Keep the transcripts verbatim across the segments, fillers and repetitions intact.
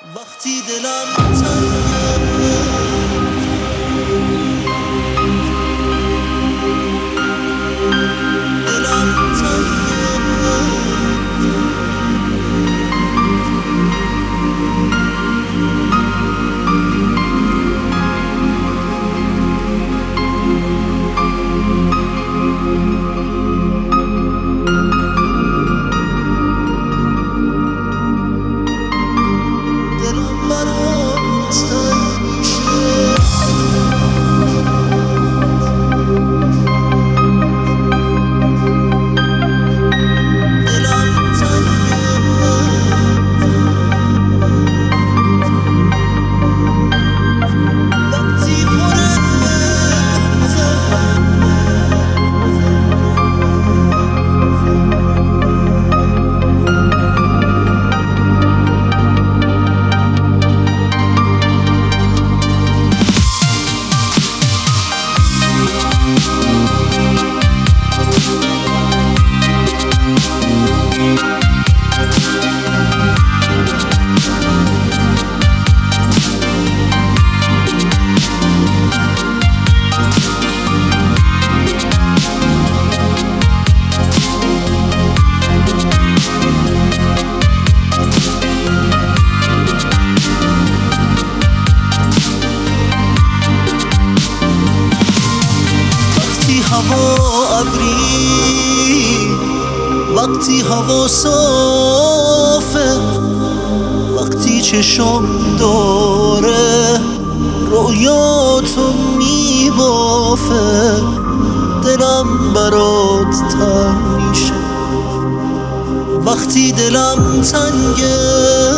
وقتی دلم تنگه دلم تنگه دلم برات تنگ میشه دلم تنگه وقتی پره هوا ابری وقتی هوا صافه وقتی چشم داره رویاتو میبافه دلم برات تنگ میشه وقتی دلم تنگه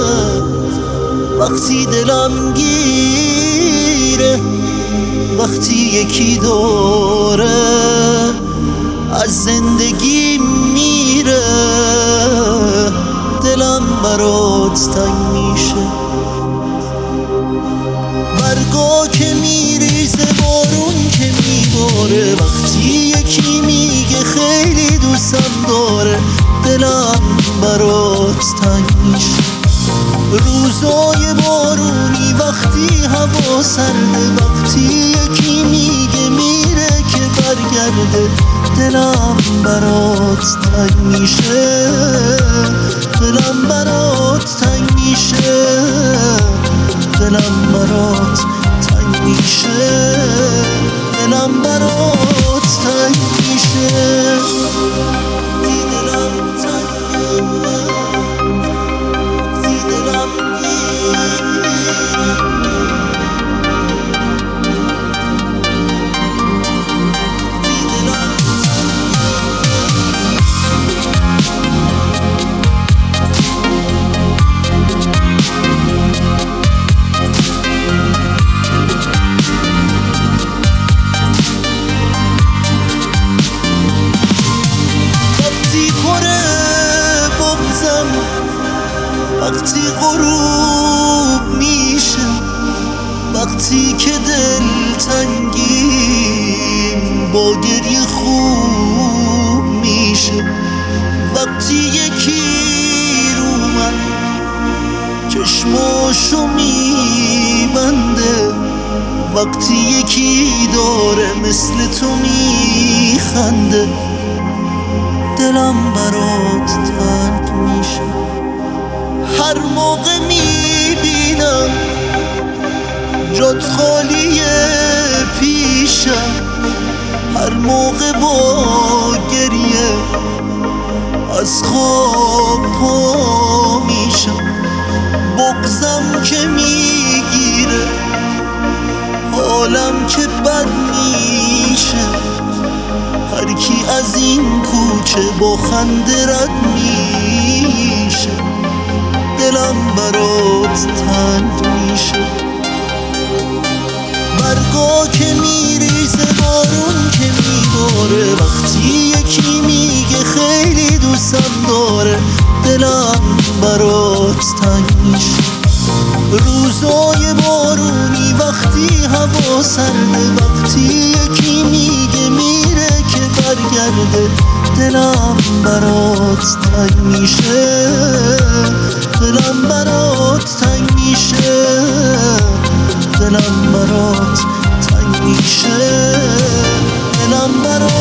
وقتی دلم گیره وقتی یکی داره از زندگی میره دلم برات تنگ میشه برگا که میریزه بارون که میباره وقتی یکی میگه خیلی دوستم داره دلم برات تنگ میشه روزای بارونی وقتی هوا سرده وقتی یکی میگه میره که برگرده دلم برات تنگ میشه دلم برات تنگ میشه دلم برات تنگ میشه دلم برات تنگ میشه دلم تنگه وقتی غروب میشه وقتی که دل تنگیم با گریه خوب میشه وقتی یکی رو من چشماشو میبنده وقتی یکی داره مثل تو میخنده دلم برات تنگ میشه هر موقع میبینم جات خالیه پیشم هر موقع با گریه از خواب پا میشم بغضم که میگیره حالم که بد میشه هر کی از این کوچه با خنده رد میشه دلم برات تنگ میشه برگا که میریزه بارون که میباره وقتی یکی میگه خیلی دوستم داره دلم برات تنگ میشه روزای بارونی وقتی هوا سرده وقتی یکی میگه میره که برگرده دلم برات تنگ میشه دلم برات برات تنگ میشه